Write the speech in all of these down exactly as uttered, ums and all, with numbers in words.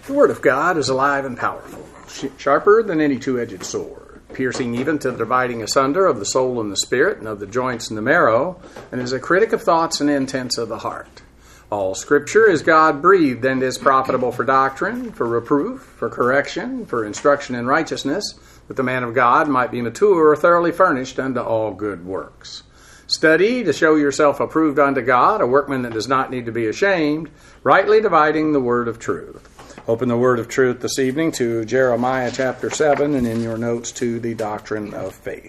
The Word of God is alive and powerful, sharper than any two-edged sword, piercing even to the dividing asunder of the soul and the spirit, and of the joints and the marrow, and is a critic of thoughts and intents of the heart. All Scripture is God-breathed and is profitable for doctrine, for reproof, for correction, for instruction in righteousness, that the man of God might be mature, thoroughly furnished unto all good works. Study to show yourself approved unto God, a workman that does not need to be ashamed, rightly dividing the word of truth. Open the word of truth this evening to Jeremiah chapter seven, and in your notes to the doctrine of faith.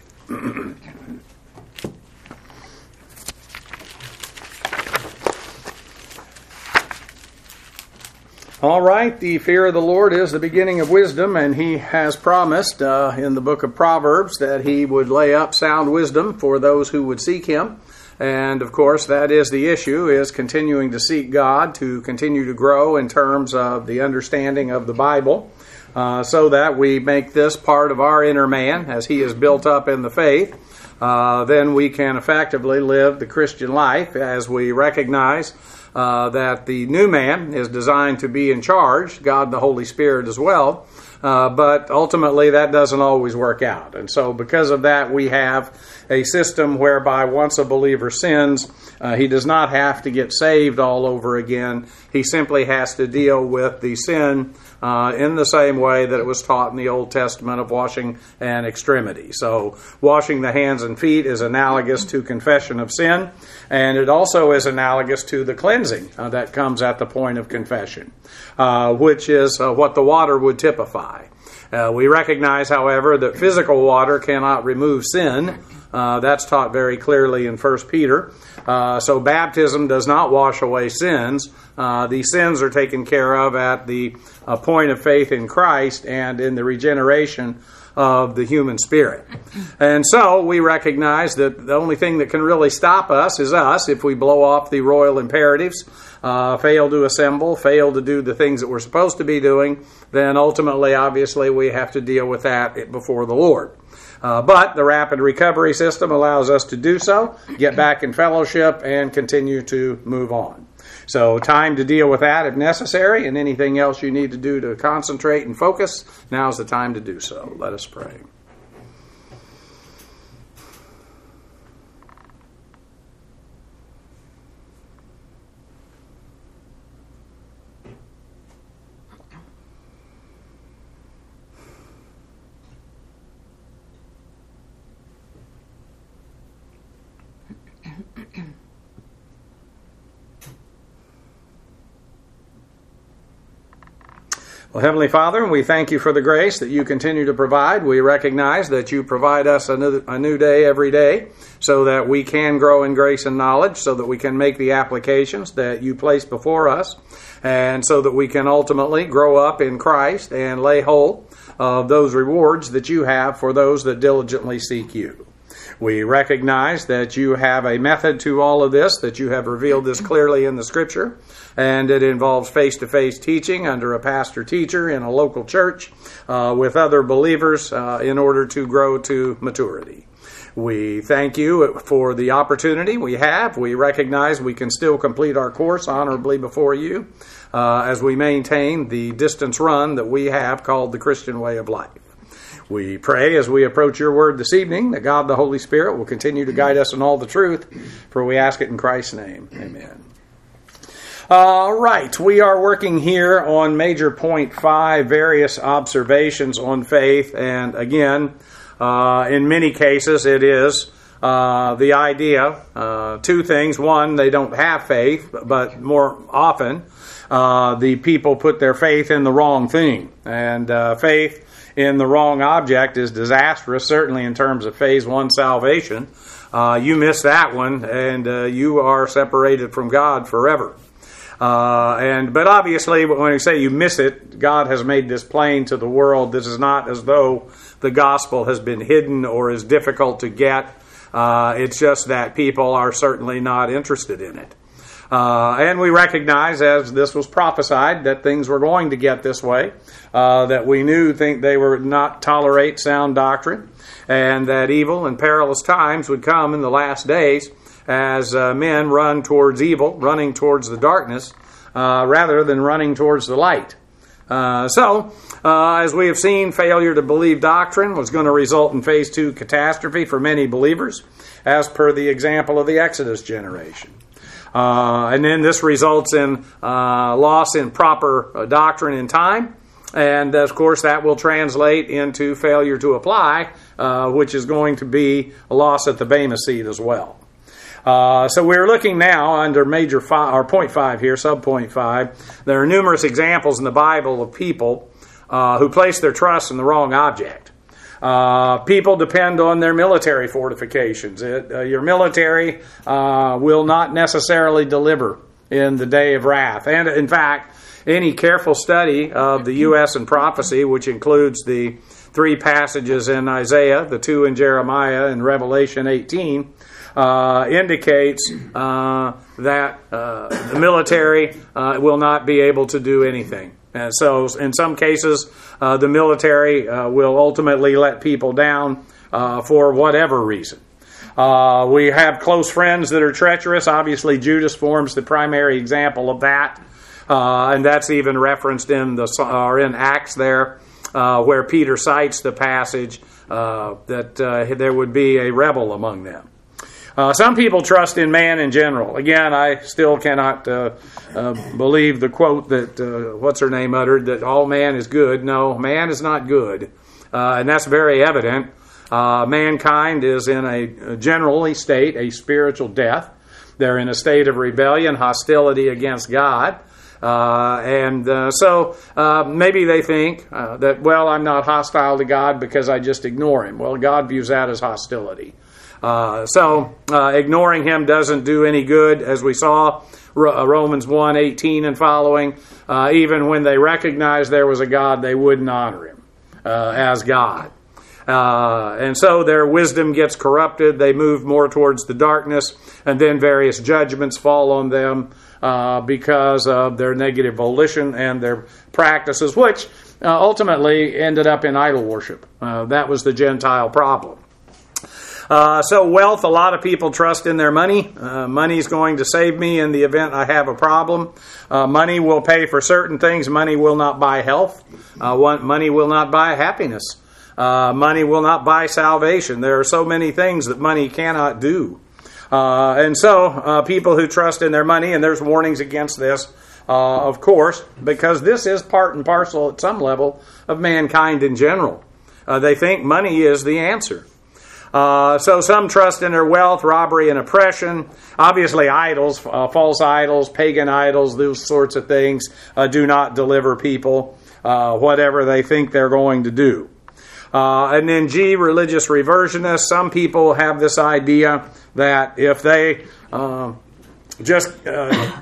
All right, the fear of the Lord is the beginning of wisdom, and he has promised uh, in the book of Proverbs that he would lay up sound wisdom for those who would seek him. And, of course, that is the issue, is continuing to seek God, to continue to grow in terms of the understanding of the Bible, uh, so that we make this part of our inner man as he is built up in the faith. Uh, then we can effectively live the Christian life as we recognize uh, that the new man is designed to be in charge, God the Holy Spirit as well. Uh, but ultimately that doesn't always work out. And so because of that, we have a system whereby once a believer sins, uh, he does not have to get saved all over again. He simply has to deal with the sin uh, in the same way that it was taught in the Old Testament of washing an extremity. So washing the hands and feet is analogous to confession of sin, and it also is analogous to the cleansing uh, that comes at the point of confession, uh, which is uh, what the water would typify. Uh, we recognize, however, that physical water cannot remove sin. Uh, that's taught very clearly in First Peter. Uh, so baptism does not wash away sins. Uh, the sins are taken care of at the uh, point of faith in Christ and in the regeneration of the human spirit. And so we recognize that the only thing that can really stop us is us if we blow off the royal imperatives, uh, fail to assemble, fail to do the things that we're supposed to be doing, then ultimately, obviously, we have to deal with that before the Lord. Uh, but the rapid recovery system allows us to do so, get back in fellowship, and continue to move on. So time to deal with that if necessary, and anything else you need to do to concentrate and focus, now's the time to do so. Let us pray. Well, Heavenly Father, we thank you for the grace that you continue to provide. We recognize that you provide us a new, a new day every day so that we can grow in grace and knowledge, so that we can make the applications that you place before us, and so that we can ultimately grow up in Christ and lay hold of those rewards that you have for those that diligently seek you. We recognize that you have a method to all of this, that you have revealed this clearly in the Scripture, and it involves face-to-face teaching under a pastor-teacher in a local church uh, with other believers uh, in order to grow to maturity. We thank you for the opportunity we have. We recognize we can still complete our course honorably before you uh, as we maintain the distance run that we have called the Christian way of life. We pray as we approach your word this evening that God the Holy Spirit will continue to guide us in all the truth, for we ask it in Christ's name. Amen. All right, we are working here on major point five, various observations on faith, and again, uh, in many cases it is uh, the idea, uh, two things. One, they don't have faith, but more often uh, the people put their faith in the wrong thing, and uh, faith in the wrong object is disastrous, certainly in terms of phase one salvation. Uh, you miss that one, and uh, you are separated from God forever. Uh, and but obviously, when you say you miss it, God has made this plain to the world. This is not as though the gospel has been hidden or is difficult to get. Uh, it's just that people are certainly not interested in it. Uh, and we recognize, as this was prophesied, that things were going to get this way, uh, that we knew think they would not tolerate sound doctrine, and that evil and perilous times would come in the last days as uh, men run towards evil, running towards the darkness, uh, rather than running towards the light. Uh, so, uh, as we have seen, failure to believe doctrine was going to result in phase two catastrophe for many believers, as per the example of the Exodus generation. Uh, and then this results in uh, loss in proper uh, doctrine in time. And, of course, that will translate into failure to apply, uh, which is going to be a loss at the Bema seat as well. Uh, so we're looking now under major five, or point five here, sub point five. There are numerous examples in the Bible of people uh, who place their trust in the wrong object. Uh, people depend on their military fortifications. It, uh, your military uh, will not necessarily deliver in the day of wrath. And in fact, any careful study of the U S and prophecy, which includes the three passages in Isaiah, the two in Jeremiah, and Revelation eighteen, uh, indicates uh, that uh, the military uh, will not be able to do anything. And so in some cases, uh, the military uh, will ultimately let people down uh, for whatever reason. Uh, we have close friends that are treacherous. Obviously, Judas forms the primary example of that. Uh, and that's even referenced in the or in Acts there, uh, where Peter cites the passage uh, that uh, there would be a rebel among them. Uh, some people trust in man in general. Again, I still cannot uh, uh, believe the quote that, uh, what's her name uttered, that all man is good. No, man is not good. Uh, and that's very evident. Uh, mankind is in a, a generally state, a spiritual death. They're in a state of rebellion, hostility against God. Uh, and uh, so uh, maybe they think uh, that, well, I'm not hostile to God because I just ignore Him. Well, God views that as hostility. Uh, so uh, ignoring Him doesn't do any good, as we saw Romans one eighteen and following. Uh, even when they recognized there was a God, they wouldn't honor Him uh, as God. Uh, and so their wisdom gets corrupted. They move more towards the darkness, and then various judgments fall on them uh, because of their negative volition and their practices, which uh, ultimately ended up in idol worship. Uh, that was the Gentile problem. Uh, so wealth, a lot of people trust in their money. Uh, money's going to save me in the event I have a problem. Uh, money will pay for certain things. Money will not buy health. Uh, one, money will not buy happiness. Uh, money will not buy salvation. There are so many things that money cannot do. Uh, and so uh, people who trust in their money, and there's warnings against this, uh, of course, because this is part and parcel at some level of mankind in general. Uh, they think money is the answer. Uh, so some trust in their wealth, robbery, and oppression. Obviously, idols, uh, false idols, pagan idols, those sorts of things uh, do not deliver people uh, whatever they think they're going to do. Uh, and then G, religious reversionists. Some people have this idea that if they uh, just, uh,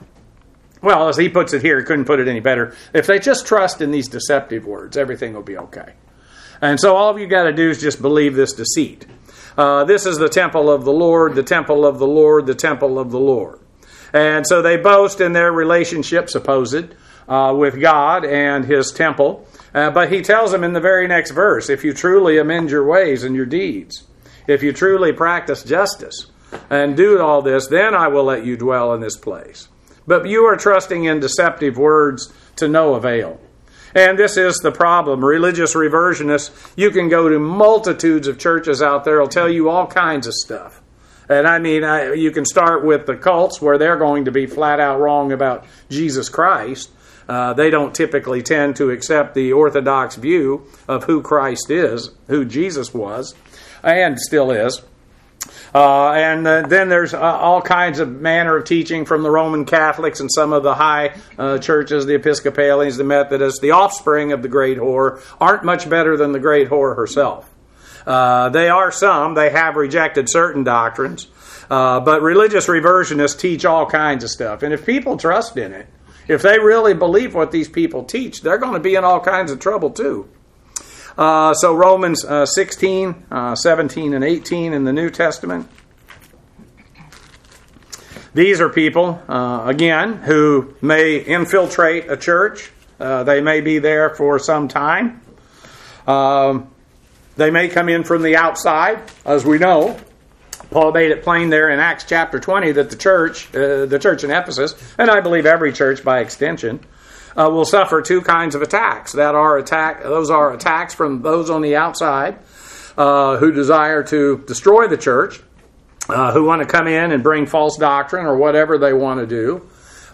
well, as he puts it here, he couldn't put it any better. If they just trust in these deceptive words, everything will be okay. And so all you got to do is just believe this deceit. Uh, this is the temple of the Lord, the temple of the Lord, the temple of the Lord. And so they boast in their relationship, supposed, uh, with God and His temple. Uh, but He tells them in the very next verse, if you truly amend your ways and your deeds, if you truly practice justice and do all this, then I will let you dwell in this place. But you are trusting in deceptive words to no avail. And this is the problem. Religious reversionists, you can go to multitudes of churches out there, will tell you all kinds of stuff. And I mean, I, you can start with the cults where they're going to be flat out wrong about Jesus Christ. Uh, they don't typically tend to accept the orthodox view of who Christ is, who Jesus was, and still is. Uh, and uh, then there's uh, all kinds of manner of teaching from the Roman Catholics and some of the high uh, churches, the Episcopalians, the Methodists. The offspring of the great whore aren't much better than the great whore herself. Uh, they are some. They have rejected certain doctrines. Uh, but religious reversionists teach all kinds of stuff. And if people trust in it, if they really believe what these people teach, they're going to be in all kinds of trouble too. Uh, so Romans uh, sixteen, uh, seventeen, and eighteen in the New Testament. These are people, uh, again, who may infiltrate a church. Uh, they may be there for some time. Um, they may come in from the outside, as we know. Paul made it plain there in Acts chapter twenty that the church, uh, the church in Ephesus, and I believe every church by extension, uh, will suffer two kinds of attacks. That are attack; those are attacks from those on the outside uh, who desire to destroy the church, uh, who want to come in and bring false doctrine or whatever they want to do.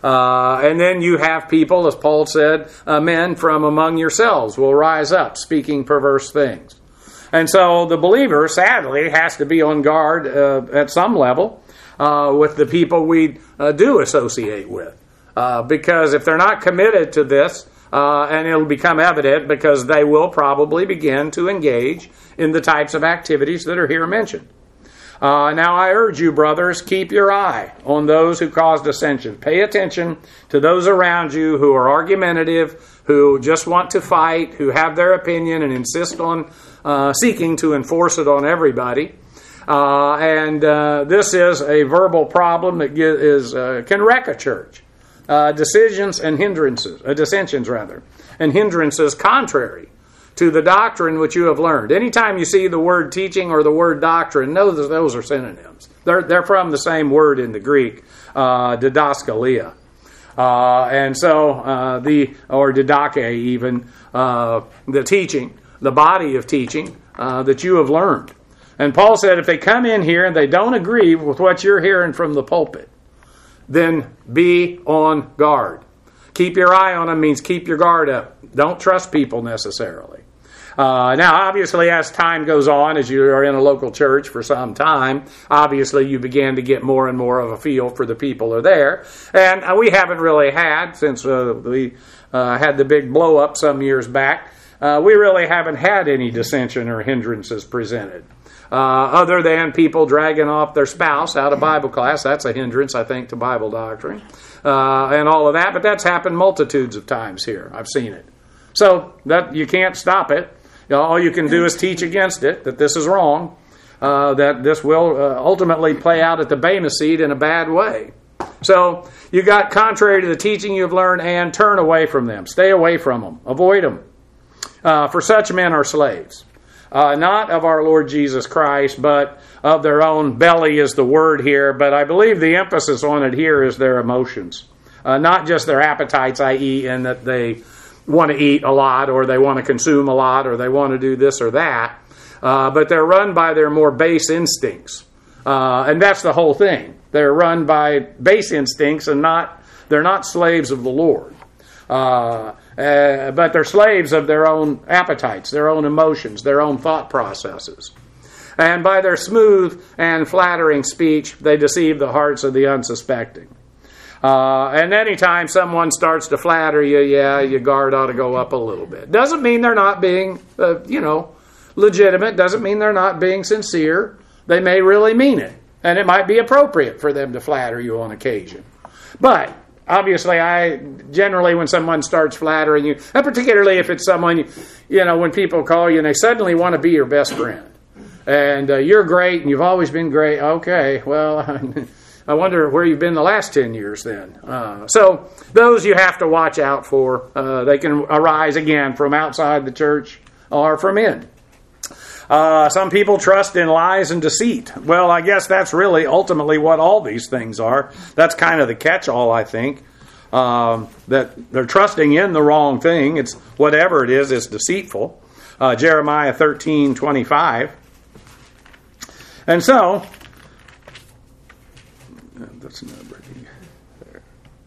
Uh, and then you have people, as Paul said, uh, men from among yourselves will rise up speaking perverse things. And so the believer, sadly, has to be on guard uh, at some level uh, with the people we uh, do associate with. Uh, because if they're not committed to this, uh, and it'll become evident because they will probably begin to engage in the types of activities that are here mentioned. Uh, now I urge you, brothers, keep your eye on those who cause dissension. Pay attention to those around you who are argumentative, who just want to fight, who have their opinion and insist on uh, seeking to enforce it on everybody. Uh, and uh, this is a verbal problem that is uh, can wreck a church. Uh, decisions and hindrances, uh, dissensions rather, and hindrances contrary to the doctrine which you have learned. Anytime you see the word teaching or the word doctrine, know that those are synonyms. They're, they're from the same word in the Greek, uh, didaskalia. Uh, and so, uh, the, or didake even, uh, the teaching, the body of teaching uh, that you have learned. And Paul said if they come in here and they don't agree with what you're hearing from the pulpit, then be on guard. Keep your eye on them means keep your guard up. Don't trust people necessarily. Uh, now, obviously, as time goes on, as you are in a local church for some time, obviously you begin to get more and more of a feel for the people who are there. And uh, we haven't really had, since uh, we uh, had the big blow-up some years back, uh, we really haven't had any dissension or hindrances presented. Uh, other than people dragging off their spouse out of Bible class. That's a hindrance, I think, to Bible doctrine. Uh, and all of that. But that's happened multitudes of times here. I've seen it. So that you can't stop it. You know, all you can do is teach against it, that this is wrong, uh, that this will uh, ultimately play out at the Bema seat in a bad way. So you got contrary to the teaching you've learned and turn away from them. Stay away from them. Avoid them. Uh, for such men are slaves. Uh, not of our Lord Jesus Christ, but of their own belly is the word here. But I believe the emphasis on it here is their emotions. Uh, not just their appetites, that is in that they want to eat a lot or they want to consume a lot or they want to do this or that. Uh, but they're run by their more base instincts. Uh, and that's the whole thing. They're run by base instincts and not they're not slaves of the Lord. Uh, uh, but they're slaves of their own appetites, their own emotions, their own thought processes. And by their smooth and flattering speech, they deceive the hearts of the unsuspecting. Uh, and anytime someone starts to flatter you, yeah, your guard ought to go up a little bit. Doesn't mean they're not being, uh, you know, legitimate. Doesn't mean they're not being sincere. They may really mean it. And it might be appropriate for them to flatter you on occasion. But obviously, I generally, when someone starts flattering you, and particularly if it's someone, you know, when people call you and they suddenly want to be your best friend. And uh, you're great and you've always been great. Okay, well, I wonder where you've been the last ten years then. Uh, so those you have to watch out for. Uh, they can arise again from outside the church or from in. Uh, some people trust in lies and deceit. Well, I guess that's really ultimately what all these things are. That's kind of the catch-all, I think. Um, that they're trusting in the wrong thing. It's whatever it is, it's deceitful. Uh, Jeremiah thirteen twenty-five. And so, that's not ready there.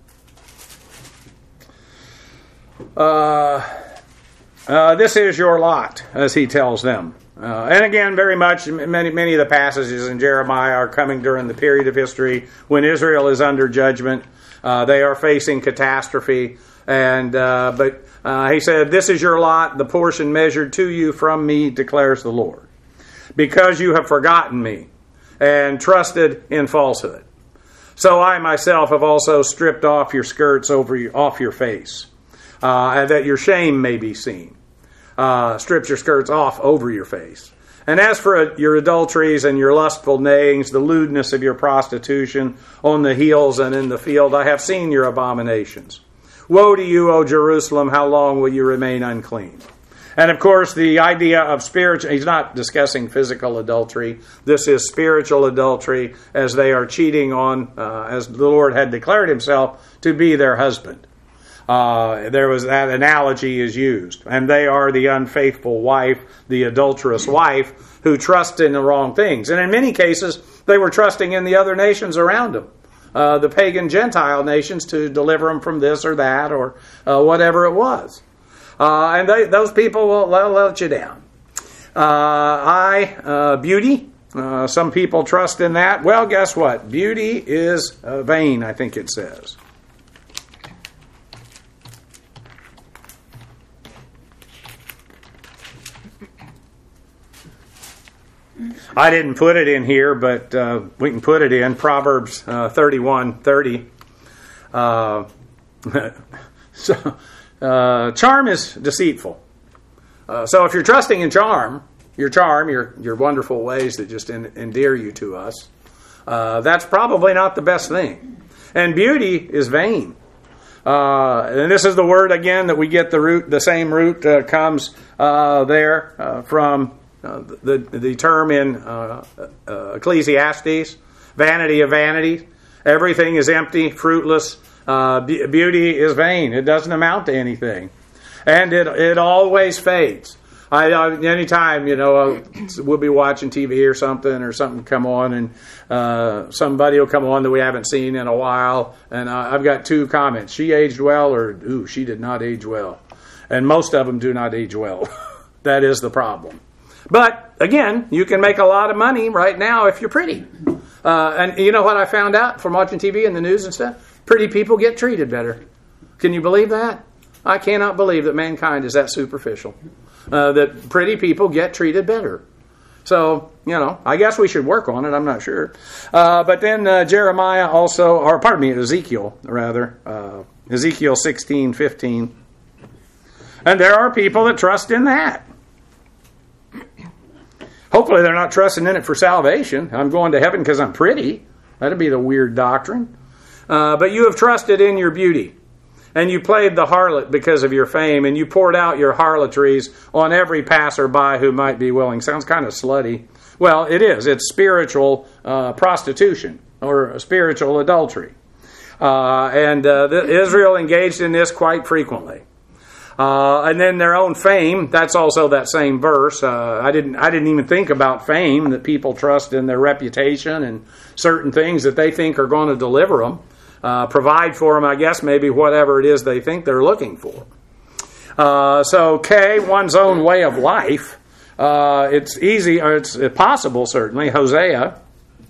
Uh, uh, this is your lot, as he tells them. Uh, and again, very much, many many of the passages in Jeremiah are coming during the period of history when Israel is under judgment. Uh, they are facing catastrophe. And uh, But uh, he said, this is your lot, the portion measured to you from me, declares the Lord. Because you have forgotten me and trusted in falsehood. So I myself have also stripped off your skirts over your, off your face, uh, and that your shame may be seen. Uh, strips your skirts off over your face. And as for your adulteries and your lustful neighings, the lewdness of your prostitution on the hills and in the field, I have seen your abominations. Woe to you, O Jerusalem, how long will you remain unclean? And of course, the idea of spiritual, he's not discussing physical adultery. This is spiritual adultery as they are cheating on, uh, as the Lord had declared himself to be their husband. Uh, there was that analogy is used. And they are the unfaithful wife, the adulterous wife, who trusts in the wrong things. And in many cases, they were trusting in the other nations around them, uh, the pagan Gentile nations, to deliver them from this or that or uh, whatever it was. Uh, and they, those people will let you down. Uh, I, uh, beauty. Uh, some people trust in that. Well, guess what? Beauty is uh, vain, I think it says. I didn't put it in here, but uh, we can put it in. Proverbs uh, thirty-one thirty. Uh, so, uh, charm is deceitful. Uh, so if you're trusting in charm, your charm, your your wonderful ways that just en- endear you to us, uh, that's probably not the best thing. And beauty is vain. Uh, and this is the word again that we get the root, the same root uh, comes uh, there uh, from uh, the the term in uh, uh, Ecclesiastes, vanity of vanities. Everything is empty, fruitless. Uh, be- beauty is vain. It doesn't amount to anything, and it it always fades. I, I anytime you know uh, we'll be watching T V or something, or something come on, and uh, somebody will come on that we haven't seen in a while, and uh, I've got two comments: she aged well, or ooh, she did not age well, and most of them do not age well. That is the problem. But again, you can make a lot of money right now if you're pretty. Uh, and you know what I found out from watching T V and the news and stuff? Pretty people get treated better. Can you believe that? I cannot believe that mankind is that superficial. Uh, that pretty people get treated better. So, you know, I guess we should work on it. I'm not sure. Uh, but then uh, Jeremiah also, or pardon me, Ezekiel, rather. Uh, Ezekiel sixteen fifteen. And there are people that trust in that. Hopefully they're not trusting in it for salvation. I'm going to heaven because I'm pretty. That'd be the weird doctrine. Uh, but you have trusted in your beauty. And you played the harlot because of your fame, and you poured out your harlotries on every passerby who might be willing. Sounds kind of slutty. Well, it is. It's spiritual uh, prostitution or spiritual adultery. Uh, and uh, the, Israel engaged in this quite frequently. Uh, and then their own fame, that's also that same verse. Uh, I didn't I didn't even think about fame, that people trust in their reputation and certain things that they think are going to deliver them. Uh, provide for them, I guess, maybe whatever it is they think they're looking for. Uh, so, K, one's own way of life. Uh, it's easy, or it's possible, certainly, Hosea,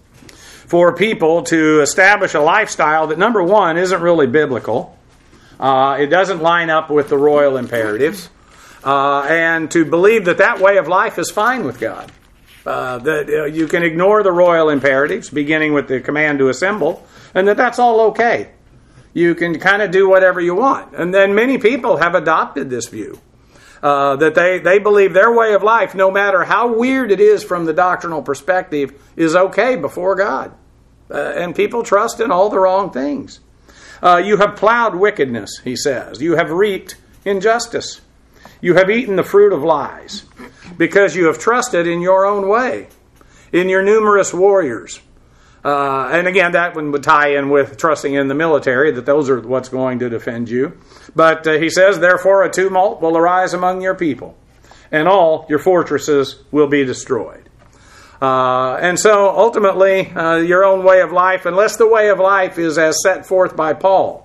for people to establish a lifestyle that, number one, isn't really biblical. Uh, it doesn't line up with the royal imperatives. Uh, and to believe that that way of life is fine with God. Uh, that uh, you can ignore the royal imperatives, beginning with the command to assemble, and that that's all okay. You can kind of do whatever you want. And then many people have adopted this view. Uh, that they, they believe their way of life, no matter how weird it is from the doctrinal perspective, is okay before God. Uh, and people trust in all the wrong things. Uh, you have plowed wickedness, he says. You have reaped injustice. You have eaten the fruit of lies, because you have trusted in your own way, in your numerous warriors. Uh, and again, that one would tie in with trusting in the military, that those are what's going to defend you. But uh, he says, therefore a tumult will arise among your people, and all your fortresses will be destroyed. Uh, and so ultimately, uh, your own way of life, unless the way of life is as set forth by Paul,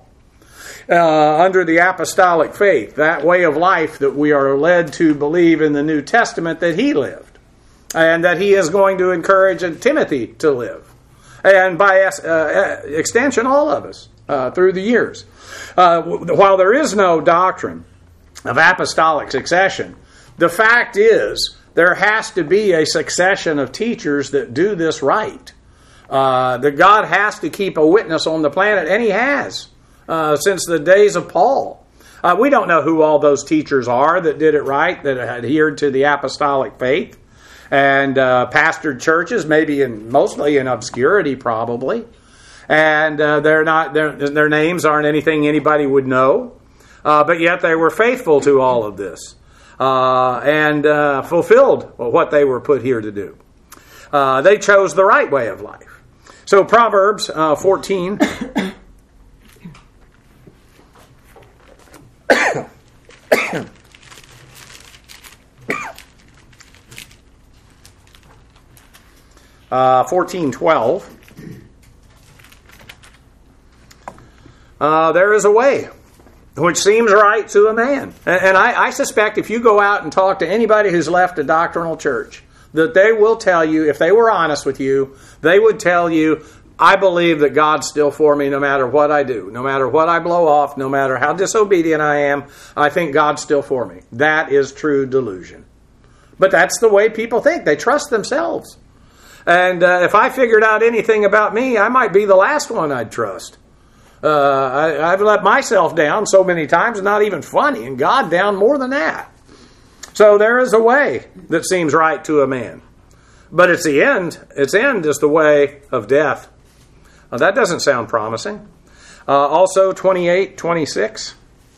uh, under the apostolic faith, that way of life that we are led to believe in the New Testament that he lived, and that he is going to encourage Timothy to live. And by uh, extension, all of us uh, through the years. Uh, while there is no doctrine of apostolic succession, the fact is there has to be a succession of teachers that do this right. Uh, that God has to keep a witness on the planet, and he has uh, since the days of Paul. Uh, we don't know who all those teachers are that did it right, that adhered to the apostolic faith. And uh, pastored churches, maybe in mostly in obscurity, probably, and uh, they're not their their names aren't anything anybody would know, uh, but yet they were faithful to all of this uh, and uh, fulfilled what they were put here to do. Uh, they chose the right way of life. So Proverbs uh, fourteen. uh, fourteen twelve. Uh, there is a way which seems right to a man. And, and I, I suspect if you go out and talk to anybody who's left a doctrinal church, that they will tell you, if they were honest with you, they would tell you, I believe that God's still for me no matter what I do, no matter what I blow off, no matter how disobedient I am, I think God's still for me. That is true delusion. But that's the way people think. They trust themselves. And uh, if I figured out anything about me, I might be the last one I'd trust. Uh, I, I've let myself down so many times, it's not even funny, and God down more than that. So there is a way that seems right to a man. But it's the end. Its end is the way of death. Now, that doesn't sound promising. Uh, also, twenty-eight twenty-six.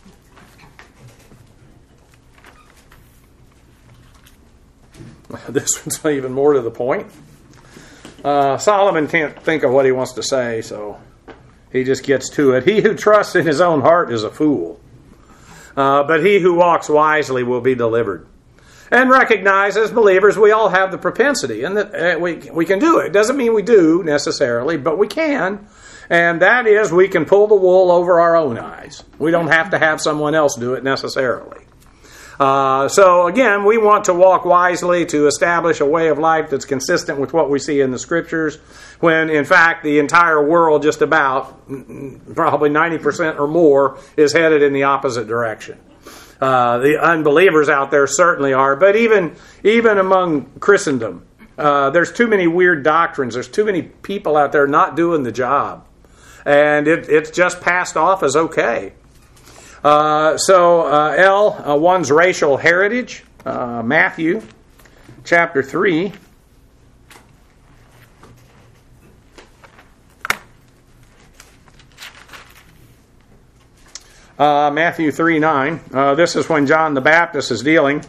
This one's even more to the point. Uh, Solomon can't think of what he wants to say, so he just gets to it. He who trusts in his own heart is a fool, uh, but he who walks wisely will be delivered. And recognize, as believers, we all have the propensity, and that uh, we we can do it. It doesn't mean we do necessarily, but we can. And that is, we can pull the wool over our own eyes. We don't have to have someone else do it necessarily. Uh, so again, we want to walk wisely to establish a way of life that's consistent with what we see in the Scriptures, when in fact the entire world, just about, probably ninety percent or more, is headed in the opposite direction. Uh, the unbelievers out there certainly are, but even even among Christendom, uh, there's too many weird doctrines. There's too many people out there not doing the job, and it, it's just passed off as okay. Uh, so uh, L, uh, one's racial heritage, uh, Matthew chapter three. Uh, Matthew three nine. Uh, this is when John the Baptist is dealing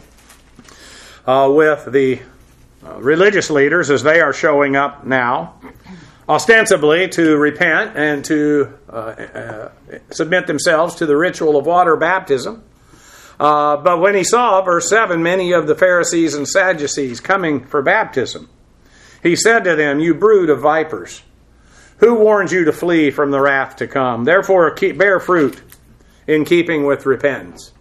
uh, with the uh, religious leaders as they are showing up now, ostensibly to repent and to uh, uh, submit themselves to the ritual of water baptism. Uh, but when he saw, verse seven, many of the Pharisees and Sadducees coming for baptism, he said to them, "You brood of vipers, who warns you to flee from the wrath to come? Therefore keep, bear fruit in keeping with repentance."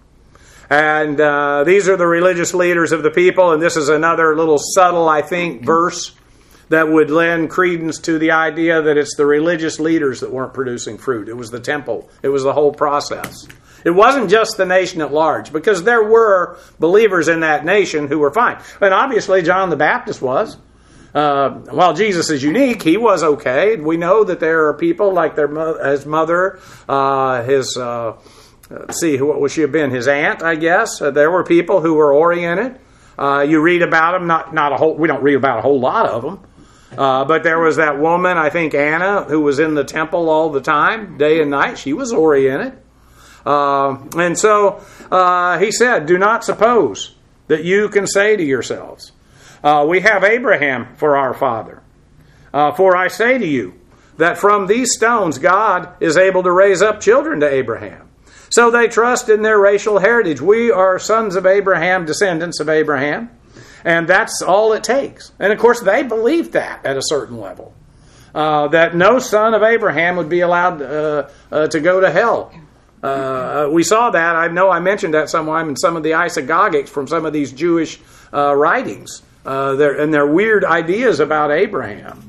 And uh, these are the religious leaders of the people, and this is another little subtle, I think, verse that would lend credence to the idea that it's the religious leaders that weren't producing fruit. It was the temple. It was the whole process. It wasn't just the nation at large, because there were believers in that nation who were fine. And obviously John the Baptist was. Uh, while Jesus is unique, he was okay. We know that there are people like their mo- his mother, uh, his, uh, let's see, what would she have been? His aunt, I guess. Uh, there were people who were oriented. Uh, you read about them, not not a whole. We don't read about a whole lot of them, uh, but there was that woman, I think Anna, who was in the temple all the time, day and night. She was oriented, uh, and so uh, he said, "Do not suppose that you can say to yourselves, Uh, we have Abraham for our father. Uh, for I say to you that from these stones God is able to raise up children to Abraham." So they trust in their racial heritage. We are sons of Abraham, descendants of Abraham, and that's all it takes. And of course they believed that at a certain level, uh, that no son of Abraham would be allowed uh, uh, to go to hell. Uh, we saw that. I know I mentioned that sometime in some of the isagogics from some of these Jewish uh, writings. Uh, their, and their weird ideas about Abraham.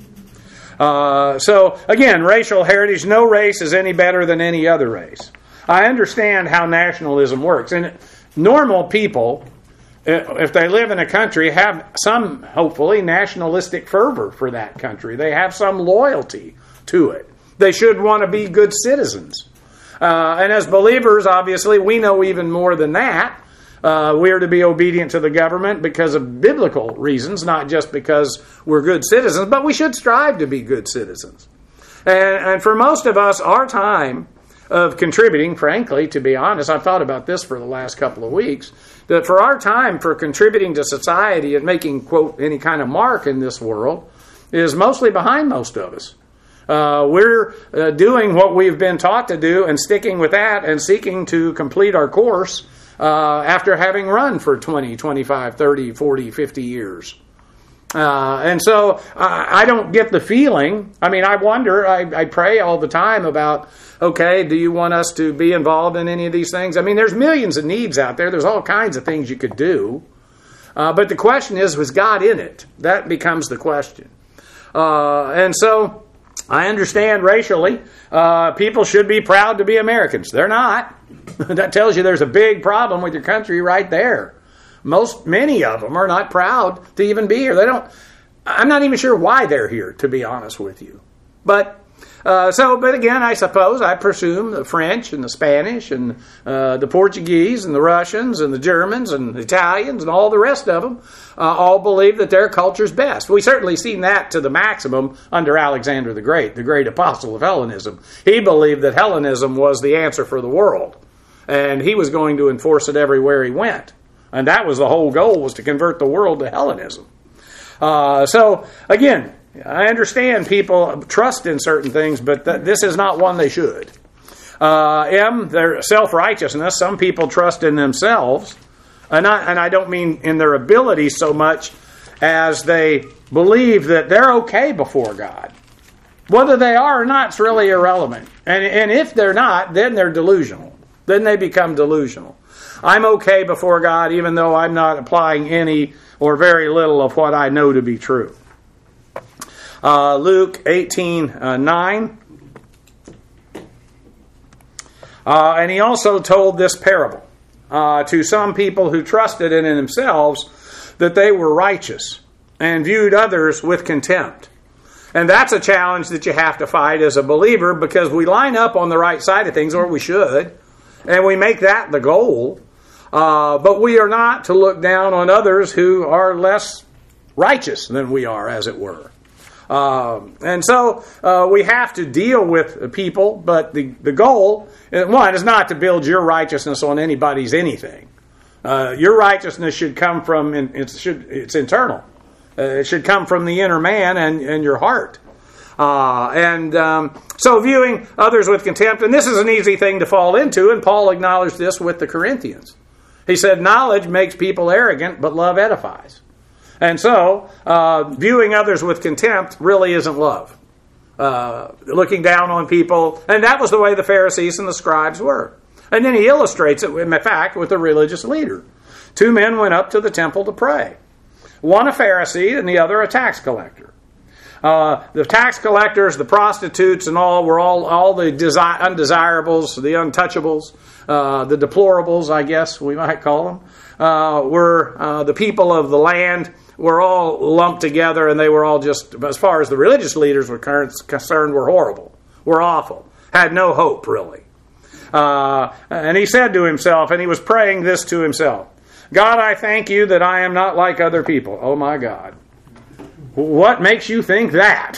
Uh, so, again, racial heritage, no race is any better than any other race. I understand how nationalism works. And normal people, if they live in a country, have some, hopefully, nationalistic fervor for that country. They have some loyalty to it. They should want to be good citizens. Uh, and as believers, obviously, we know even more than that. Uh, we are to be obedient to the government because of biblical reasons, not just because we're good citizens, but we should strive to be good citizens. And, and for most of us, our time of contributing, frankly, to be honest, I've thought about this for the last couple of weeks, that for our time for contributing to society and making, quote, any kind of mark in this world is mostly behind most of us. Uh, we're uh, doing what we've been taught to do and sticking with that and seeking to complete our course Uh, after having run for twenty, twenty-five, thirty, forty, fifty years. Uh, and so uh, I don't get the feeling. I mean, I wonder, I, I pray all the time about, okay, do you want us to be involved in any of these things? I mean, there's millions of needs out there. There's all kinds of things you could do. Uh, but the question is, was God in it? That becomes the question. Uh, and so I understand racially, uh, people should be proud to be Americans. They're not. That tells you there's a big problem with your country right there. Most, many of them are not proud to even be here. They don't, I'm not even sure why they're here, to be honest with you. But, uh, so, but again, I suppose, I presume the French and the Spanish and uh, the Portuguese and the Russians and the Germans and the Italians and all the rest of them uh, all believe that their culture's best. We certainly seen that to the maximum under Alexander the Great, the great apostle of Hellenism. He believed that Hellenism was the answer for the world, and he was going to enforce it everywhere he went. And that was the whole goal, was to convert the world to Hellenism. Uh, so, again, I understand people trust in certain things, but th- this is not one they should. Uh, M, their self-righteousness. Some people trust in themselves. And I, and I don't mean in their ability so much as they believe that they're okay before God. Whether they are or not is really irrelevant. And, and if they're not, then they're delusional. Then they become delusional. I'm okay before God even though I'm not applying any or very little of what I know to be true. Uh, Luke eighteen nine. Uh, and he also told this parable uh, to some people who trusted in themselves that they were righteous and viewed others with contempt. And that's a challenge that you have to fight as a believer, because we line up on the right side of things, or we should, and we make that the goal. Uh, but we are not to look down on others who are less righteous than we are, as it were. Uh, and so uh, we have to deal with people, but the, the goal, one, is not to build your righteousness on anybody's anything. Uh, your righteousness should come from, it should, it's internal. Uh, it should come from the inner man and, and your heart. Uh, and um, so viewing others with contempt, and this is an easy thing to fall into, and Paul acknowledged this with the Corinthians. He said, knowledge makes people arrogant, but love edifies. And so, uh, viewing others with contempt really isn't love. Uh, looking down on people, and that was the way the Pharisees and the scribes were. And then he illustrates it, in fact, with a religious leader. Two men went up to the temple to pray. One a Pharisee and the other a tax collector. Uh, the tax collectors, the prostitutes, and all were all, all the desi- undesirables, the untouchables, uh, the deplorables, I guess we might call them, uh, were uh, the people of the land, were all lumped together, and they were all just, as far as the religious leaders were concerned, were horrible, were awful, had no hope, really. Uh, and he said to himself, and he was praying this to himself, God, I thank you that I am not like other people. Oh my God. What makes you think that?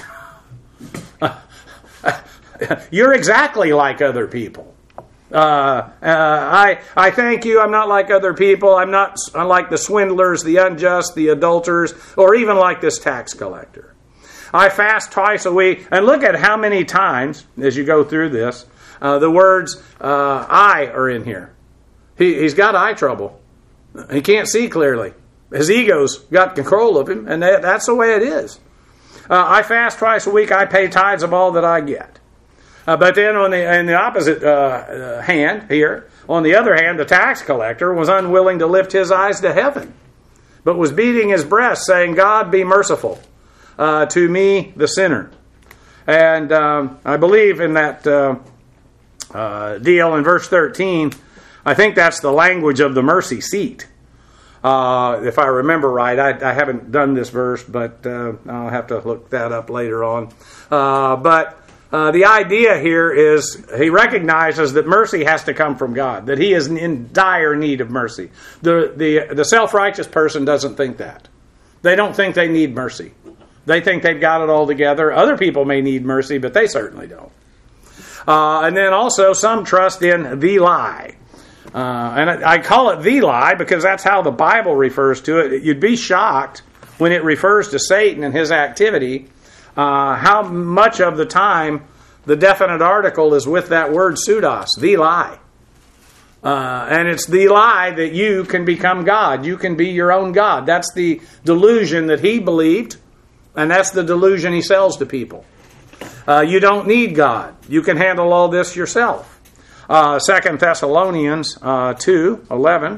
You're exactly like other people. Uh, uh, I I thank you I'm not like other people. I'm not like the swindlers, the unjust, the adulterers, or even like this tax collector. I fast twice a week. And look at how many times, as you go through this, uh, the words uh, I are in here. He, he's got eye trouble. He can't see clearly. His ego's got control of him, and that, that's the way it is. Uh, I fast twice a week. I pay tithes of all that I get. Uh, but then on the, in the opposite uh, uh, hand here, on the other hand, the tax collector was unwilling to lift his eyes to heaven, but was beating his breast, saying, God, be merciful uh, to me, the sinner. And um, I believe in that uh, uh, deal in verse thirteen, I think that's the language of the mercy seat. Uh, if I remember right, I, I haven't done this verse, but uh, I'll have to look that up later on. Uh, but uh, the idea here is he recognizes that mercy has to come from God, that he is in dire need of mercy. The, the, the self-righteous person doesn't think that. They don't think they need mercy. They think they've got it all together. Other people may need mercy, but they certainly don't. Uh, and then also some trust in the lie. Uh, and I, I call it the lie because that's how the Bible refers to it. You'd be shocked when it refers to Satan and his activity, uh, how much of the time the definite article is with that word pseudos, the lie. Uh, and it's the lie that you can become God. You can be your own God. That's the delusion that he believed, and that's the delusion he sells to people. Uh, you don't need God. You can handle all this yourself. Uh, Second Thessalonians uh, two eleven.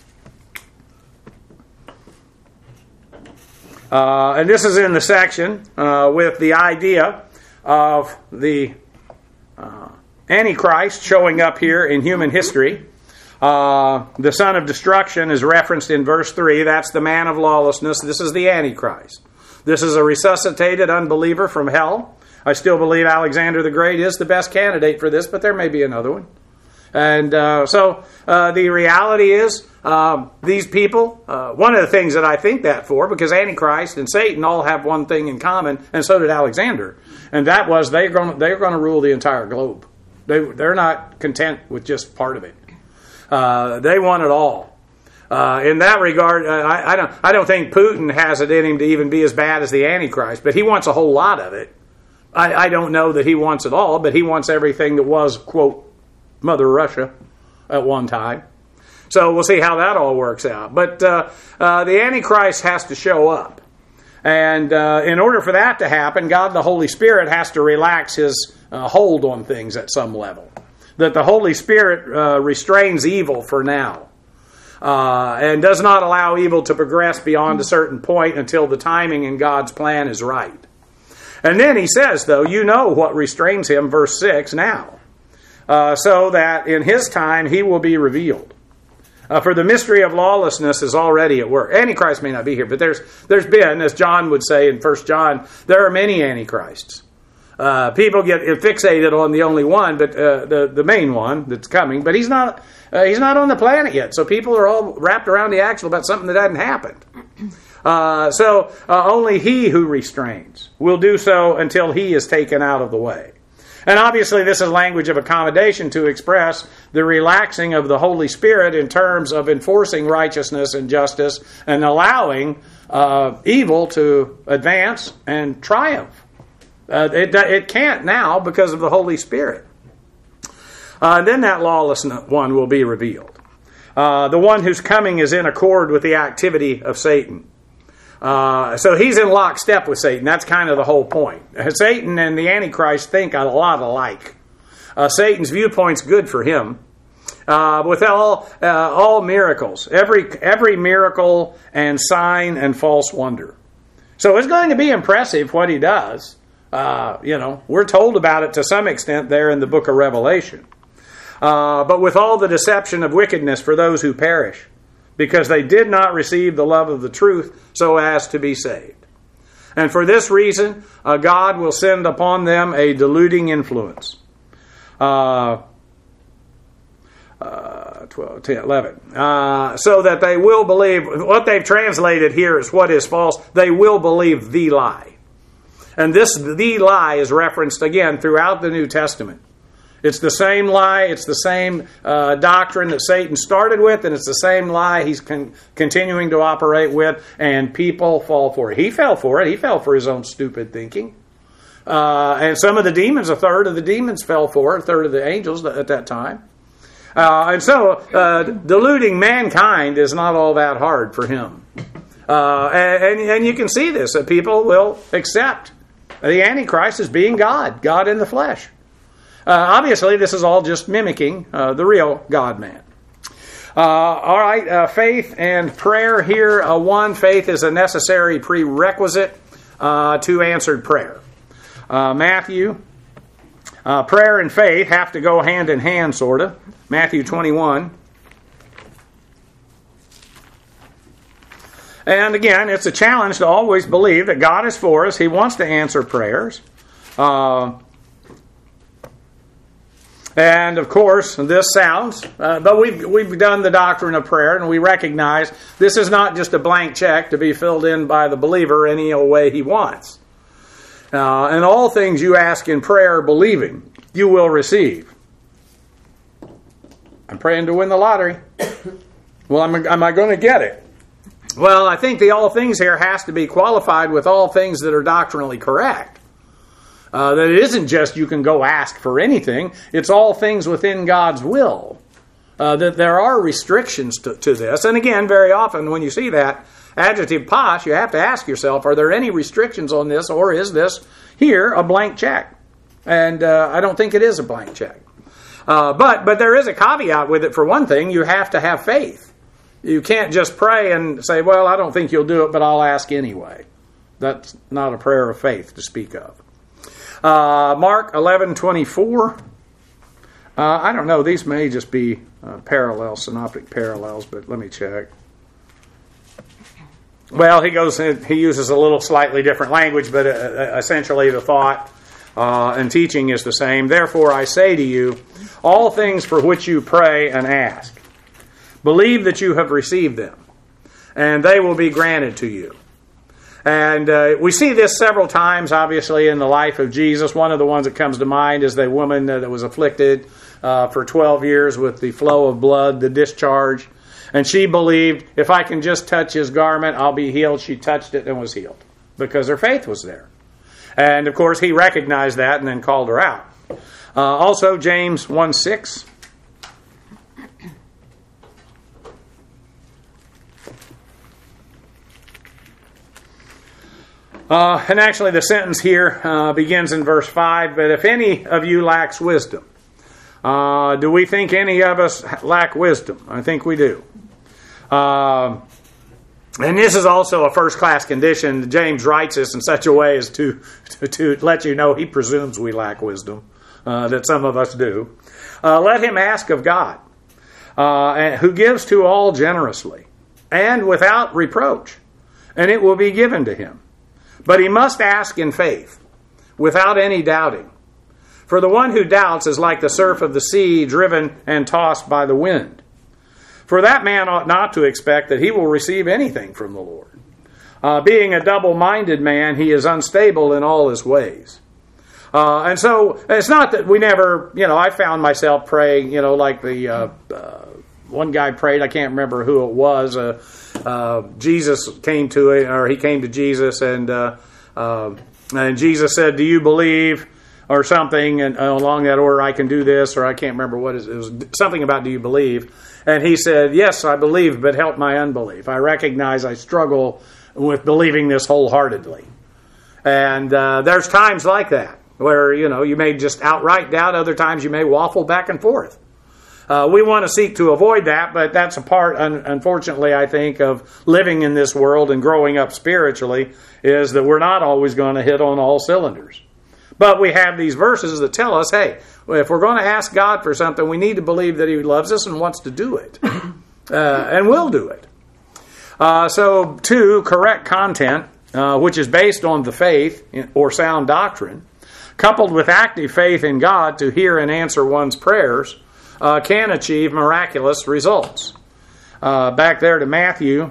Uh, and this is in the section uh, with the idea of the uh, Antichrist showing up here in human history. Uh, the son of destruction is referenced in verse three. That's the man of lawlessness. This is the Antichrist. This is a resuscitated unbeliever from hell. I still believe Alexander the Great is the best candidate for this, but there may be another one. And uh, so uh, the reality is, um, these people, uh, one of the things that I think that for, because Antichrist and Satan all have one thing in common, and so did Alexander, and that was they're going they're going to rule the entire globe. They they're not content with just part of it. Uh, they want it all. Uh, in that regard, uh, I, I don't I don't think Putin has it in him to even be as bad as the Antichrist, but he wants a whole lot of it. I, I don't know that he wants it all, but he wants everything that was, quote, Mother Russia at one time. So we'll see how that all works out. But uh, uh, the Antichrist has to show up. And uh, in order for that to happen, God the Holy Spirit has to relax his uh, hold on things at some level. That the Holy Spirit uh, restrains evil for now. Uh, and does not allow evil to progress beyond a certain point until the timing in God's plan is right. And then he says, though, you know what restrains him, verse six, now. Uh, so that in his time he will be revealed. Uh, for the mystery of lawlessness is already at work. Antichrist may not be here, but there's there's been, as John would say in First John, there are many antichrists. Uh, people get fixated on the only one, but uh, the the main one that's coming. But he's not uh, he's not on the planet yet, so people are all wrapped around the axle about something that hasn't happened. Uh, so uh, only he who restrains will do so until he is taken out of the way. And obviously this is language of accommodation to express the relaxing of the Holy Spirit in terms of enforcing righteousness and justice and allowing uh, evil to advance and triumph. Uh, it, it can't now because of the Holy Spirit. Uh, then that lawless one will be revealed. Uh, the one whose coming is in accord with the activity of Satan. Uh, so he's in lockstep with Satan. That's kind of the whole point. Satan and the Antichrist think a lot alike. Uh, Satan's viewpoint's good for him. Uh, with all uh, all miracles, every every miracle and sign and false wonder. So it's going to be impressive what he does. Uh, you know, we're told about it to some extent there in the book of Revelation. Uh, but with all the deception of wickedness for those who perish, because they did not receive the love of the truth so as to be saved. And for this reason, uh, God will send upon them a deluding influence. Uh, uh, twelve, ten, eleven. Uh, so that they will believe, what they've translated here is what is false, they will believe the lie. And this, the lie, is referenced again throughout the New Testament. It's the same lie, it's the same uh, doctrine that Satan started with, and it's the same lie he's con- continuing to operate with, and people fall for it. He fell for it. He fell for his own stupid thinking. Uh, and some of the demons, a third of the demons fell for it, a third of the angels at that time. Uh, and so, uh, deluding mankind is not all that hard for him. Uh, and, and you can see this, that people will accept the Antichrist as being God, God in the flesh. Uh, obviously, this is all just mimicking uh, the real God-man. Uh, all right, uh, faith and prayer here. Uh, one, faith is a necessary prerequisite uh, to answered prayer. Uh, Matthew, uh, prayer and faith have to go hand in hand, sort of. Matthew twenty-one. And again, it's a challenge to always believe that God is for us. He wants to answer prayers. Uh And of course, this sounds, uh, but we've we've done the doctrine of prayer, and we recognize this is not just a blank check to be filled in by the believer any old way he wants. Uh, and all things you ask in prayer, believing, you will receive. I'm praying to win the lottery. Well, am, am I going to get it? Well, I think the all things here has to be qualified with all things that are doctrinally correct. Uh, that it isn't just you can go ask for anything. It's all things within God's will uh, that there are restrictions to, to this. And again, very often when you see that adjective pos, you have to ask yourself, are there any restrictions on this, or is this here a blank check? And uh, I don't think it is a blank check. Uh, but but there is a caveat with it. For one thing, you have to have faith. You can't just pray and say, well, I don't think you'll do it, but I'll ask anyway. That's not a prayer of faith to speak of. Uh, Mark eleven twenty-four. Uh, I don't know. These may just be uh, parallel, synoptic parallels, but let me check. Well, he goes. He uses a little slightly different language, but uh, essentially the thought uh, and teaching is the same. Therefore, I say to you, all things for which you pray and ask, believe that you have received them, and they will be granted to you. And uh, we see this several times, obviously, in the life of Jesus. One of the ones that comes to mind is the woman that was afflicted uh, for twelve years with the flow of blood, the discharge. And she believed, if I can just touch his garment, I'll be healed. She touched it and was healed because her faith was there. And, of course, he recognized that and then called her out. Uh, also, James one six. Uh, and actually the sentence here uh, begins in verse five, but if any of you lacks wisdom, uh, do we think any of us lack wisdom? I think we do. Uh, and this is also a first-class condition. James writes this in such a way as to, to, to let you know he presumes we lack wisdom, uh, that some of us do. Uh, let him ask of God, uh, who gives to all generously and without reproach, and it will be given to him. But he must ask in faith, without any doubting. For the one who doubts is like the surf of the sea, driven and tossed by the wind. For that man ought not to expect that he will receive anything from the Lord. Uh, being a double-minded man, he is unstable in all his ways. Uh, and so, it's not that we never, you know, I found myself praying, you know, like the uh, uh, one guy prayed, I can't remember who it was, uh, Uh, Jesus came to it, or he came to Jesus, and uh, uh, and Jesus said, "Do you believe?" or something, and uh, along that order, I can do this, or I can't remember what it was. It was something about, "Do you believe?" And he said, "Yes, I believe, but help my unbelief. I recognize I struggle with believing this wholeheartedly." And uh, there's times like that where you know you may just outright doubt. Other times you may waffle back and forth. Uh, we want to seek to avoid that, but that's a part, un- unfortunately, I think, of living in this world and growing up spiritually, is that we're not always going to hit on all cylinders. But we have these verses that tell us, hey, if we're going to ask God for something, we need to believe that he loves us and wants to do it. Uh, and will do it. Uh, so, two, correct content, uh, which is based on the faith or sound doctrine, coupled with active faith in God to hear and answer one's prayers, Uh, can achieve miraculous results. Uh, back there to Matthew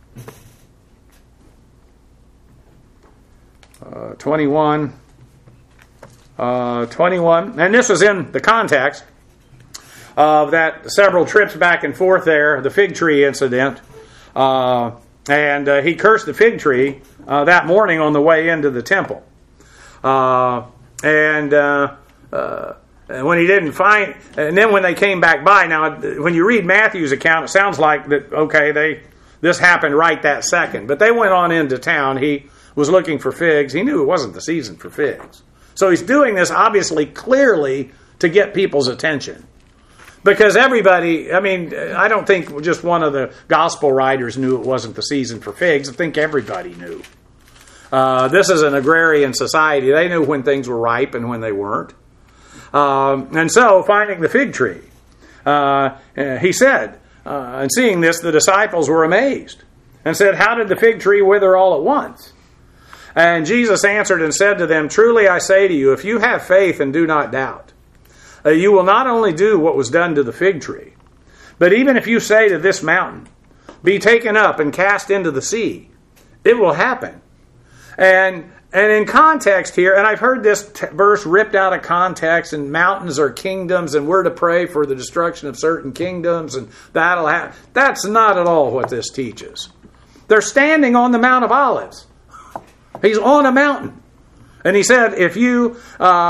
uh, twenty-one, uh, twenty-one, and this was in the context of that several trips back and forth there, the fig tree incident, uh, and uh, he cursed the fig tree uh, that morning on the way into the temple, uh, and uh, uh, And when he didn't find, and then when they came back by, now when you read Matthew's account, it sounds like that, okay, they this happened right that second. But they went on into town. He was looking for figs. He knew it wasn't the season for figs. So he's doing this obviously clearly to get people's attention. Because everybody, I mean, I don't think just one of the gospel writers knew it wasn't the season for figs. I think everybody knew. Uh, this is an agrarian society. They knew when things were ripe and when they weren't. Um, and so, finding the fig tree, uh, he said, uh, and seeing this, the disciples were amazed and said, "How did the fig tree wither all at once?" And Jesus answered and said to them, "Truly I say to you, if you have faith and do not doubt, uh, you will not only do what was done to the fig tree, but even if you say to this mountain, be taken up and cast into the sea, it will happen." And And in context here, and I've heard this t- verse ripped out of context, and mountains are kingdoms, and we're to pray for the destruction of certain kingdoms, and that'll happen. That's not at all what this teaches. They're standing on the Mount of Olives. He's on a mountain. And he said, if you um,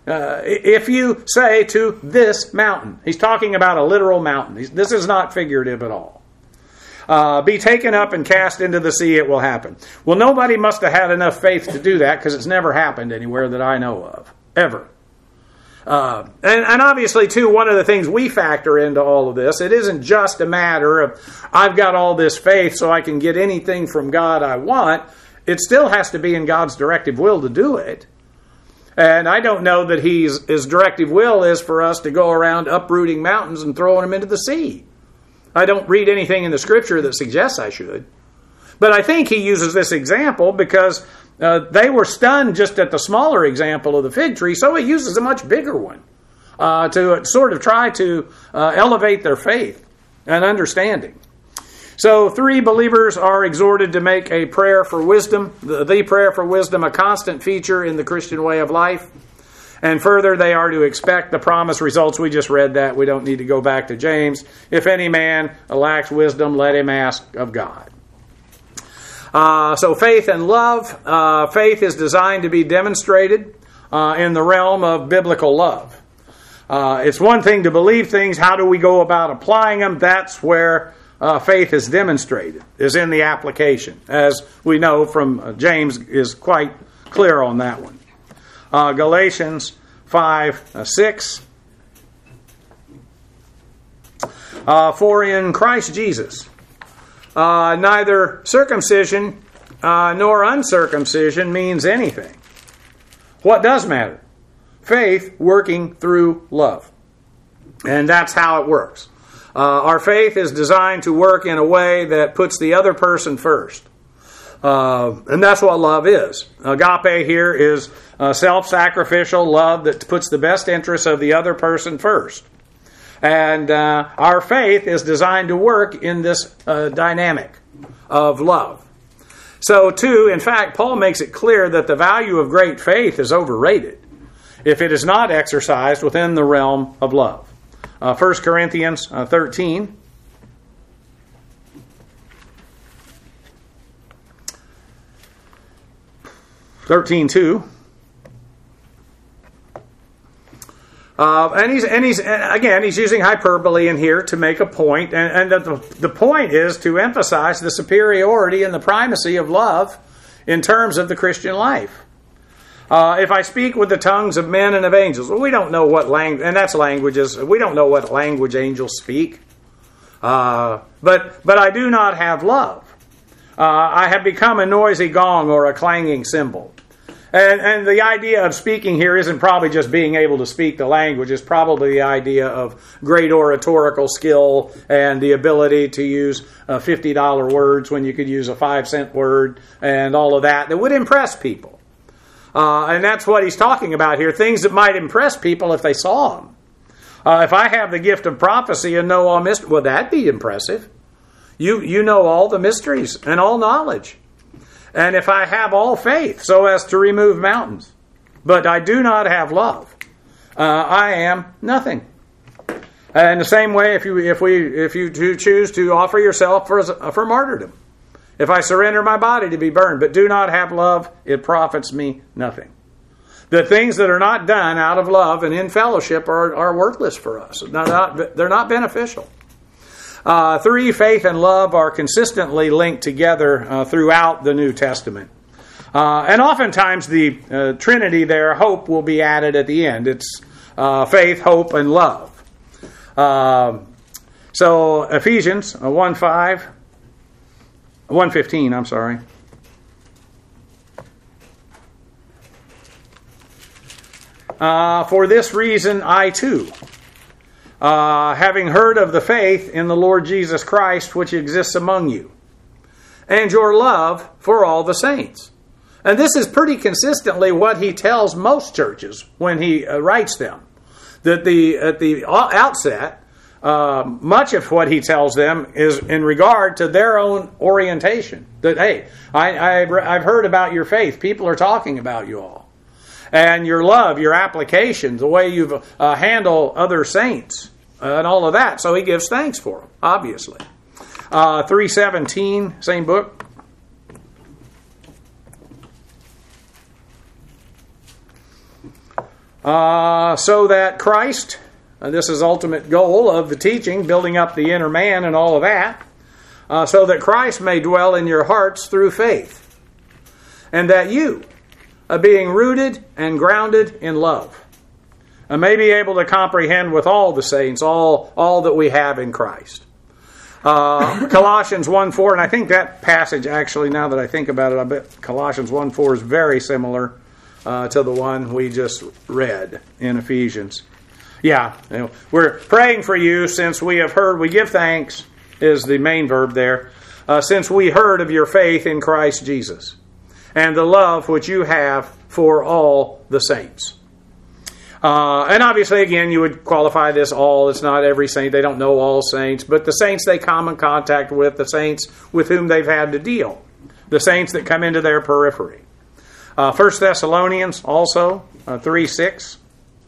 Uh, if you say to this mountain, he's talking about a literal mountain. He's, this is not figurative at all. Uh, be taken up and cast into the sea, it will happen. Well, nobody must have had enough faith to do that, because it's never happened anywhere that I know of, ever. Uh, and, and obviously, too, one of the things we factor into all of this, it isn't just a matter of, I've got all this faith so I can get anything from God I want. It still has to be in God's directive will to do it. And I don't know that he's, his directive will is for us to go around uprooting mountains and throwing them into the sea. I don't read anything in the Scripture that suggests I should. But I think he uses this example because uh, they were stunned just at the smaller example of the fig tree, so he uses a much bigger one uh, to sort of try to uh, elevate their faith and understanding. So three, believers are exhorted to make a prayer for wisdom, the, the prayer for wisdom, a constant feature in the Christian way of life. And further, they are to expect the promised results. We just read that. We don't need to go back to James. If any man lacks wisdom, let him ask of God. Uh, so faith and love. Uh, faith is designed to be demonstrated uh, in the realm of biblical love. Uh, it's one thing to believe things. How do we go about applying them? That's where Uh, faith is demonstrated, is in the application, as we know from uh, James is quite clear on that one. Uh, Galatians five six. Uh, For in Christ Jesus, uh, neither circumcision uh, nor uncircumcision means anything. What does matter? Faith working through love. And that's how it works. Uh, our faith is designed to work in a way that puts the other person first. Uh, and that's what love is. Agape here is uh, self-sacrificial love that puts the best interests of the other person first. And uh, our faith is designed to work in this uh, dynamic of love. So, too, in fact, Paul makes it clear that the value of great faith is overrated if it is not exercised within the realm of love. Uh, First Corinthians uh, thirteen. thirteen two. Uh, and he's and he's and again he's using hyperbole in here to make a point, and, and the, the point is to emphasize the superiority and the primacy of love in terms of the Christian life. Uh, if I speak with the tongues of men and of angels, well, we don't know what language, and that's languages. We don't know what language angels speak. Uh, but but I do not have love. Uh, I have become a noisy gong or a clanging cymbal. And, and the idea of speaking here isn't probably just being able to speak the language. It's probably the idea of great oratorical skill and the ability to use uh, fifty dollar words when you could use a five cent word and all of that that would impress people. Uh, and that's what he's talking about here. Things that might impress people if they saw them. Uh, if I have the gift of prophecy and know all mysteries, well, that'd be impressive. You, you know all the mysteries and all knowledge. And if I have all faith so as to remove mountains, but I do not have love, uh, I am nothing. And the same way, if you if we if you choose to offer yourself for for martyrdom, if I surrender my body to be burned, but do not have love, it profits me nothing. The things that are not done out of love and in fellowship are, are worthless for us. They're not, they're not beneficial. Uh, three, faith and love are consistently linked together uh, throughout the New Testament. Uh, and oftentimes the uh, Trinity there, hope, will be added at the end. It's uh, faith, hope, and love. Uh, so Ephesians one five, one fifteen, I'm sorry. Uh, for this reason I too, uh, having heard of the faith in the Lord Jesus Christ which exists among you, and your love for all the saints. And this is pretty consistently what he tells most churches when he uh, writes them. That the at the outset, uh, much of what he tells them is in regard to their own orientation. That, hey, I, I've, I've heard about your faith. People are talking about you all. And your love, your application, the way you uh, handle other saints, uh, and all of that. So he gives thanks for them, obviously. Uh, three seventeen, same book. Uh, so that Christ, and this is ultimate goal of the teaching, building up the inner man and all of that, uh, so that Christ may dwell in your hearts through faith, and that you, uh, being rooted and grounded in love, uh, may be able to comprehend with all the saints all, all that we have in Christ. Uh, Colossians one four, and I think that passage actually, now that I think about it, I bet Colossians one four is very similar uh, to the one we just read in Ephesians. Yeah, you know, we're praying for you since we have heard, we give thanks, is the main verb there, uh, since we heard of your faith in Christ Jesus, and the love which you have for all the saints. Uh, and obviously, again, you would qualify this all. It's not every saint. They don't know all saints. But the saints they come in contact with, the saints with whom they've had to deal, the saints that come into their periphery. Uh, First Thessalonians also, uh, three six.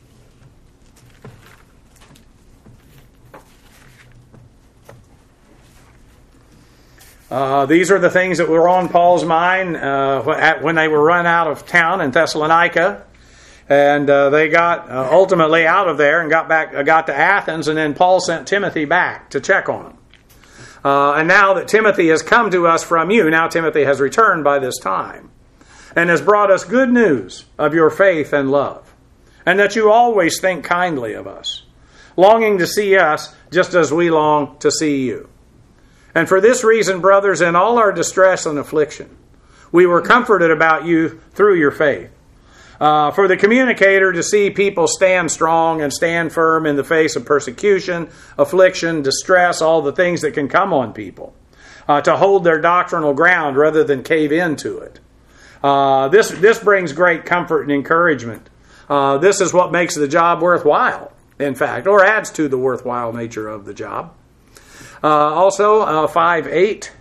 Uh, these are the things that were on Paul's mind uh, when they were run out of town in Thessalonica. And uh, they got uh, ultimately out of there and got back, uh, got to Athens, and then Paul sent Timothy back to check on them. Uh, and now that Timothy has come to us from you, now Timothy has returned by this time, and has brought us good news of your faith and love, and that you always think kindly of us, longing to see us just as we long to see you. And for this reason, brothers, in all our distress and affliction, we were comforted about you through your faith. Uh, for the communicator to see people stand strong and stand firm in the face of persecution, affliction, distress, all the things that can come on people, uh, to hold their doctrinal ground rather than cave into it. Uh, this, this brings great comfort and encouragement. Uh, this is what makes the job worthwhile, in fact, or adds to the worthwhile nature of the job. Uh, also, uh, five eight.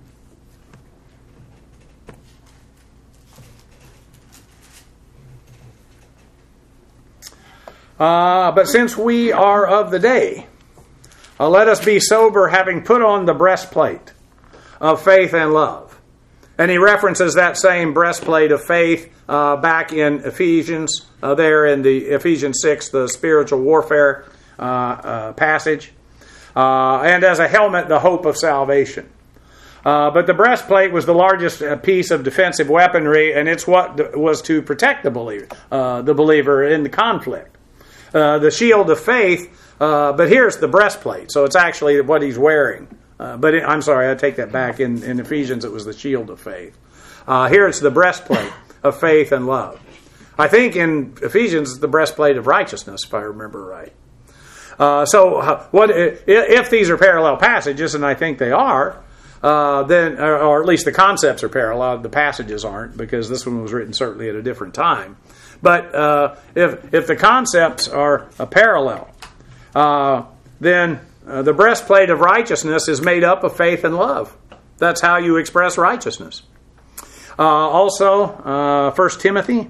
Uh, but since we are of the day, uh, let us be sober, having put on the breastplate of faith and love. And he references that same breastplate of faith uh, back in Ephesians, uh, there in the Ephesians six, the spiritual warfare uh, uh, passage. Uh, and as a helmet, the hope of salvation. Uh, but the breastplate was the largest uh, piece of defensive weaponry, and it's what was to protect the believer, uh, the believer in the conflict. Uh, the shield of faith, uh, but here's the breastplate, so it's actually what he's wearing. Uh, but it, I'm sorry, I take that back. In, in Ephesians, it was the shield of faith. Uh, here it's the breastplate of faith and love. I think in Ephesians, it's the breastplate of righteousness, if I remember right. Uh, so, uh, what if these are parallel passages, and I think they are, uh, then, or, or at least the concepts are parallel, the passages aren't, because this one was written certainly at a different time. But uh, if if the concepts are a parallel, uh, then uh, the breastplate of righteousness is made up of faith and love. That's how you express righteousness. Uh, also, uh, First Timothy.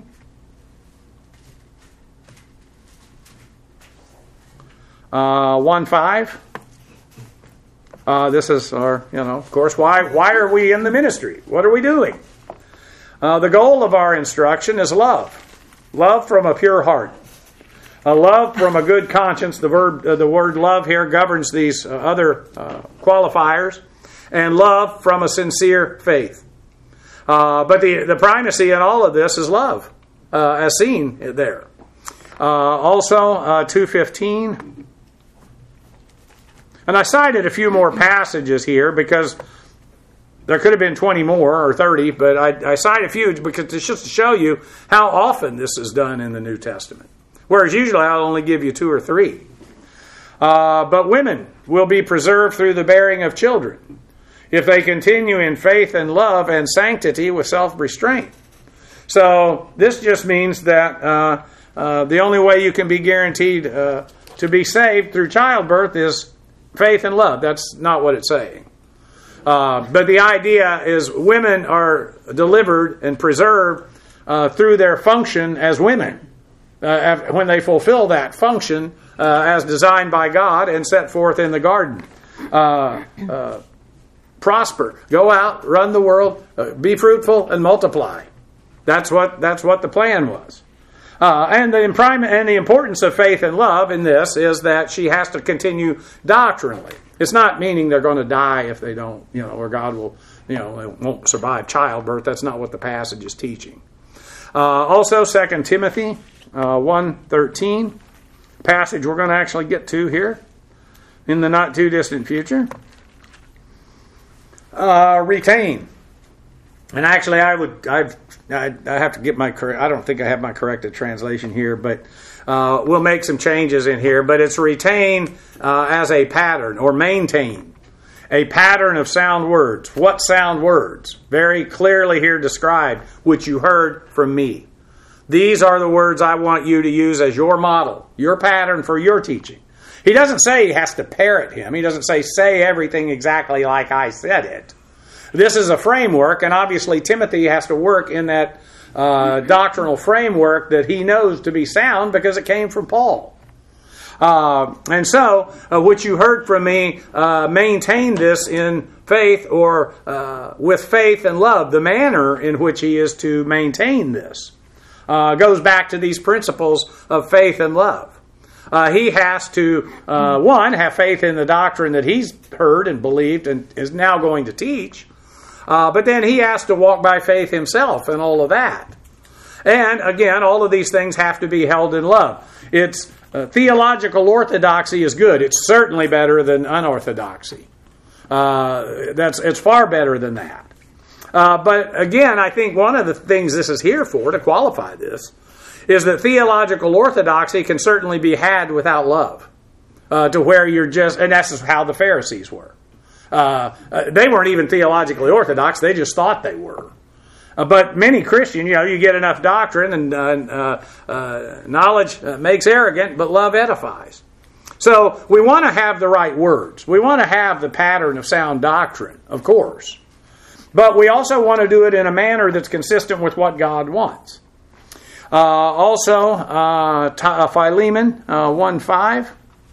Uh, one five. Uh, this is our, you know, of course, why why are we in the ministry? What are we doing? Uh, the goal of our instruction is love. Love from a pure heart. A love from a good conscience. The verb, uh, the word love here governs these uh, other uh, qualifiers. And love from a sincere faith. Uh, but the, the primacy in all of this is love, uh, as seen there. Uh, also, uh, two fifteen. And I cited a few more passages here because there could have been twenty more or thirty, but I, I cite a few because it's just to show you how often this is done in the New Testament. Whereas usually I'll only give you two or three. Uh, but women will be preserved through the bearing of children if they continue in faith and love and sanctity with self-restraint. So this just means that uh, uh, the only way you can be guaranteed uh, to be saved through childbirth is faith and love. That's not what it's saying. Uh, but the idea is women are delivered and preserved uh, through their function as women. Uh, when they fulfill that function uh, as designed by God and set forth in the garden. Uh, uh, prosper. Go out, run the world, uh, be fruitful, and multiply. That's what, that's what the plan was. Uh, and the imprim- and the importance of faith and love in this is that she has to continue doctrinally. It's not meaning they're going to die if they don't, you know, or God will, you know, they won't survive childbirth. That's not what the passage is teaching. Uh, also, Second Timothy uh, one thirteen, passage we're going to actually get to here in the not too distant future. Uh, retain. And actually, I would, I've, I, I have to get my correct. I don't think I have my corrected translation here, but uh, we'll make some changes in here. But it's retain uh, as a pattern, or maintain a pattern of sound words. What sound words? Very clearly here described, which you heard from me. These are the words I want you to use as your model, your pattern for your teaching. He doesn't say he has to parrot him. He doesn't say say everything exactly like I said it. This is a framework, and obviously Timothy has to work in that uh, doctrinal framework that he knows to be sound because it came from Paul. Uh, and so, uh, what you heard from me, uh, maintain this in faith or uh, with faith and love. The manner in which he is to maintain this uh, goes back to these principles of faith and love. Uh, he has to, uh, one, have faith in the doctrine that he's heard and believed and is now going to teach. Uh, but then he has to walk by faith himself and all of that. And again, all of these things have to be held in love. It's uh, theological orthodoxy is good. It's certainly better than unorthodoxy. Uh, that's it's far better than that. Uh, but again, I think one of the things this is here for, to qualify this, is that theological orthodoxy can certainly be had without love. Uh, to where you're just, and that's how the Pharisees were. Uh, uh, they weren't even theologically orthodox. They just thought they were. Uh, but many Christians, you know, you get enough doctrine and uh, uh, uh, knowledge uh, makes arrogant, but love edifies. So we want to have the right words. We want to have the pattern of sound doctrine, of course. But we also want to do it in a manner that's consistent with what God wants. Uh, also, uh, T- uh, Philemon uh, one five.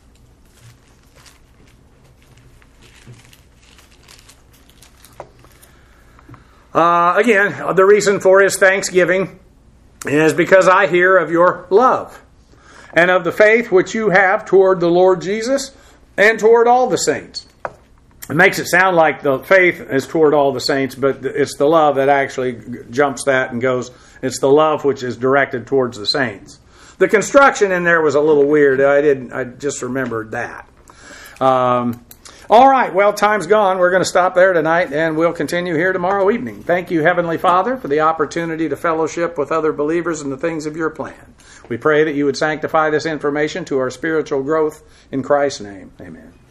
Uh, again, the reason for his thanksgiving is because I hear of your love and of the faith which you have toward the Lord Jesus and toward all the saints. It makes it sound like the faith is toward all the saints, but it's the love that actually jumps that and goes, it's the love which is directed towards the saints. The construction in there was a little weird. I didn't. I just remembered that. Um, All right, well, time's gone. We're going to stop there tonight, and we'll continue here tomorrow evening. Thank you, Heavenly Father, for the opportunity to fellowship with other believers in the things of your plan. We pray that you would sanctify this information to our spiritual growth in Christ's name. Amen.